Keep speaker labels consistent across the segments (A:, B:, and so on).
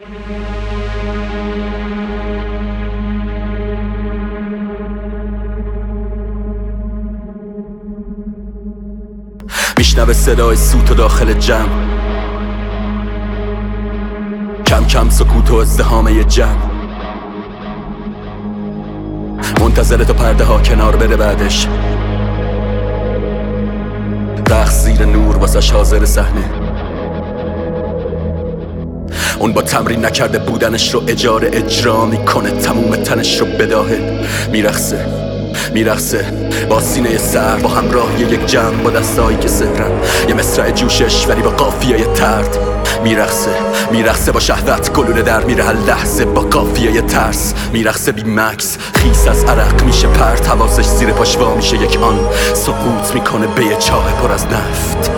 A: میشنوه صدای سوت و داخل جمع، کم کم سکوت و ازدحامه جمع، منتظر تا پرده ها کنار بره، بعدش رقص زیر نور واسش حاضر صحنه. اون با تمرین نکرده بودنش رو اجاره اجرا میکنه، تموم تنش رو بداهه میرقصه با سینه سر، با همراهی یک جمع، با دستایی که سهرن، یه مصرع جوشش ولی با قافیه ترد. میرقصه با شهوت گلوله در میره هر لحظه، با قافیه ترس میرقصه بی مکس، خیس از عرق میشه پرت، حواسش زیر پاش وا میشه، یک آن سقوط میکنه به یه چاه پر از نفت.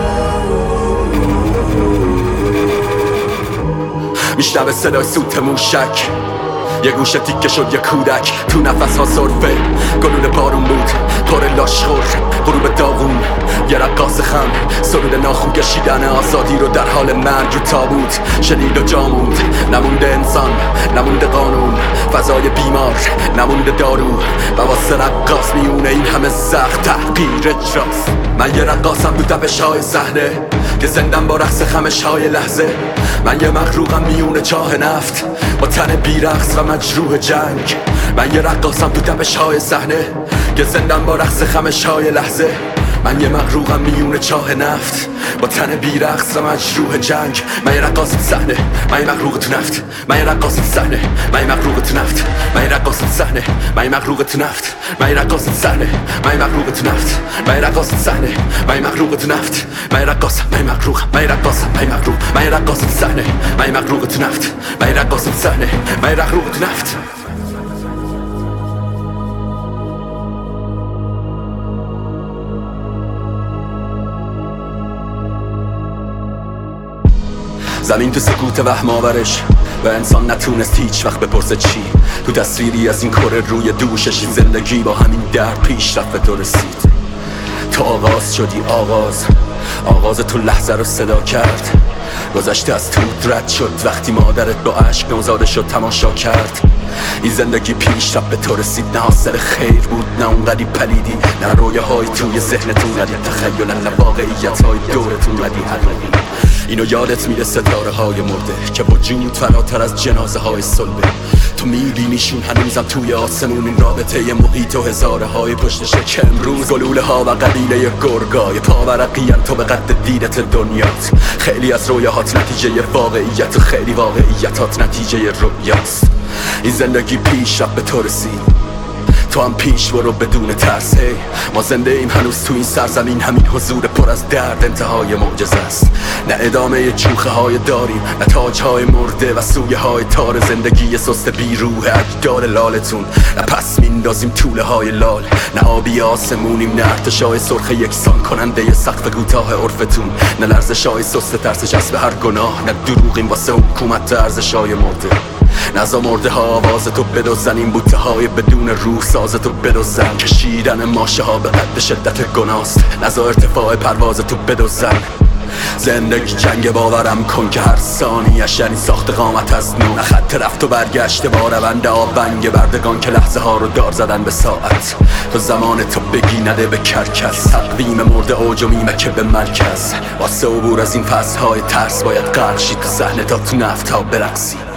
A: میشنوه صدای سوت موشک، یه گوشه تیکه شد یه کودک، تو نفس ها صرفه گلوله بارون بود، پر لاشخور غروب داغون، یه رقاص خم سرود ناخون کشیدن آزادی رو در حال مرگ رو تابوت شنید و جا موند. نمونده انسان، نمونده قانون، فضای بیمار، نمونده دارو، و واسه رقاص میونه این همه سخت تحقیر اجراست. من یه رقاصم تو تپش های صحنه که زندم با رقص خمش های لحظه، من یه مغروقم میونه چاه نفت با تن بیرقص و مجروح جنگ. من یه رقاصم تو تپش های صحنه که زندم با رقص خمش های لحظه، من یه مغروقم میونه چاه نفت با تن بیرقص و مجروح جنگ. من یه رقاص صحنه، من یه مغروق تو نفت، من یه رقاص صحنه، من یه مغروق تو نفت، من یه رقاص صحنه، من یه مغروق تو نفت، من یه رقاص صحنه، من یه مغروق تو نفت، من یه رقاص صحنه، من یه مغروق تو نفت، من یه رقاص، من یه مغروق، من یه رقاص، من یه مغروق، من یه رقاص صحنه، من یه مغروق تو نفت، من یه رقاص صحنه، من یه مغروق تو نفت. زمین تو سکوت وهم آورش و انسان نتونست هیچ وقت بپرسه چی. تو تصویری از این کره روی دوشش زندگی با همین درد پیش رفت به تو رسید. تو آغاز شدی، آغاز تو لحظه رو صدا کرد، گذشته از تو رد شد وقتی مادرت با عشق نوزاده شد تماشا کرد. این زندگی پیش رفت به تو رسید، نه حاصل خیر بود نه اونقدی پلیدی، نه رویاهای توی ذهنتون، نه تخیل، نه واقعیت های دورتون، ندی حل. اینو یادت میره ستاره های مرده که وجود فراتر از جنازه های صلبه. تو میبینیشون هنوزم توی آسمون، این رابطه محیط و هزاره های پشتشه که امروز گلوله ها و قبیله گرگای پاورقیان تو به قد دیدت دنیات. خیلی از رویاهات نتیجه واقعیت و خیلی واقعیتات نتیجه رویاست. این زندگی پیش رفت به تو رسید، تو هم پیش برو بدون ترس. ما زنده ایم هنوز تو این سرزمین، همین حضور پر از درد انتهای معجزه است. نه ادامه چوخه های داریم، نه تاج های مرده و سویه های تار زندگی سست بیروح اجدال لالتون، نه پس میندازیم طوله های لال، نه آبی آسمونیم، نه ارتشای سرخ یکسان کننده سقف کوتاه عرفتون، نه لرزش های سست ترس جذب هر گناه، نه دروغیم واسه حکومت ارزش های مرده. نزا مرده ها آواز تو بدوزن، این بوته های بدون روح ساز تو بدوزن، کشیدن ماشه ها به قد شدت گناست. نزا ارتفاع پرواز تو بدوزن. زندگی جنگ باورم کن که هر ثانیه‌اش یعنی ساخت قامت از نو، نه خط رفت و برگشت با روند آونگ بردگان که لحظه ها رو دار زدن به ساعت. تو زمان تو بگی نده به کرکس، تقویم مرده اوج و میمه که به مرکز. واسه عبور از این فصل های ترس باید غرق شی تو صحنه تا تو نفت ها برقصی.